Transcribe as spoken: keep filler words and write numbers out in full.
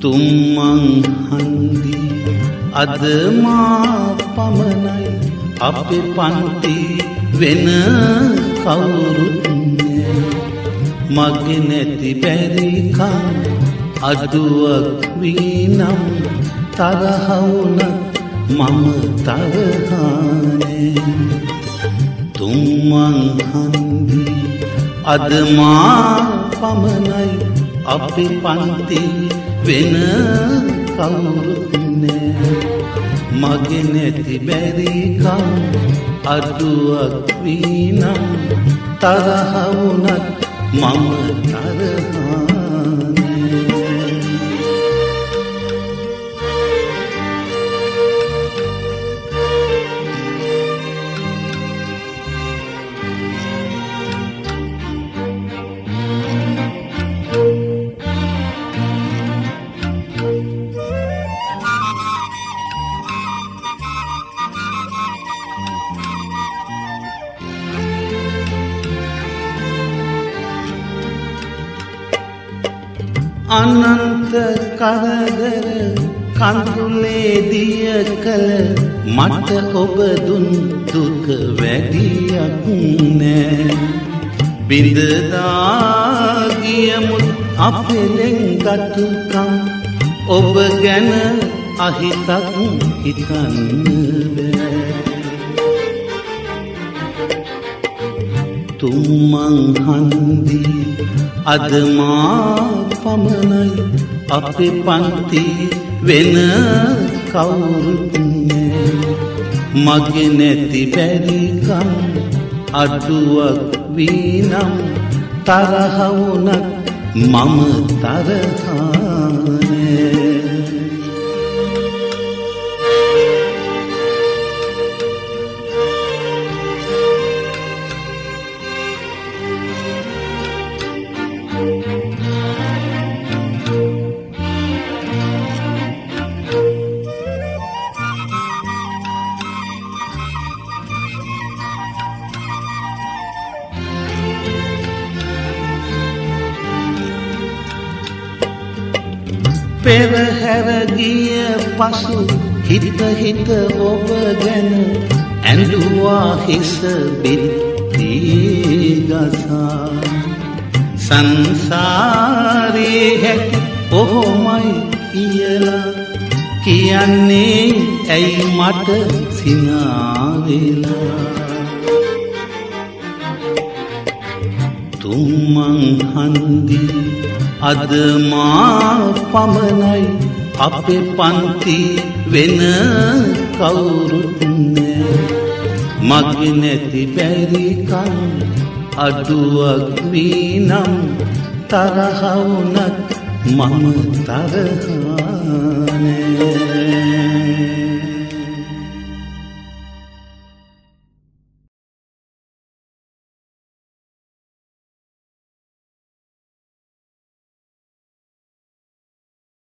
තුම්මන් හන්දි අද මා පමණයි අපේ පන්ති වෙන කවුරුත් නෑ මගේ නැති බැරිකම් අඩුවක් වීනම් තරහ වුණ මම තරහානේ තුම්මන් හන්දි අද මා පමණයි අපේ පන්ති වෙන කවුරුත් නෑ මගේ නැති බැරිකම් අඩුවක් වීනම් තරහ වුණත් මම තරහානේ අනන්ත කරදර කඳුලේ දිය කල මට ඔබ දුන් දුක වැඩියක් නෑ බිඳදා ගියමුත් අපෙලෙන් ගතුකම් ඔබ ගැන අහිතක් හිතන්න බෑ තුම්මන් හන්දි අද මා පමණයි අපේ පන්ති වෙන කවුරුත් නෑ මගේ නැති බැරිකම් අඩුවක් වීනම් තරහ වුණත් මම තරහානේ පෙරහැර ගිය පසු හිත හිත ඔබ ගැන ඇඬුවා හිස බිත්ති ගසා සංසාරේ හැටි ඔහොමයි කියලා කියන්නේ ඇයි මට සිනා වෙලා තුම්මන් හන්දි අද මා පමණයි අපේ පන්ති වෙන කවුරුත් නෑ මගේ නැති බැරිකම් අඩුවක් වීනම් තරහ වුණත් මම තරහානේ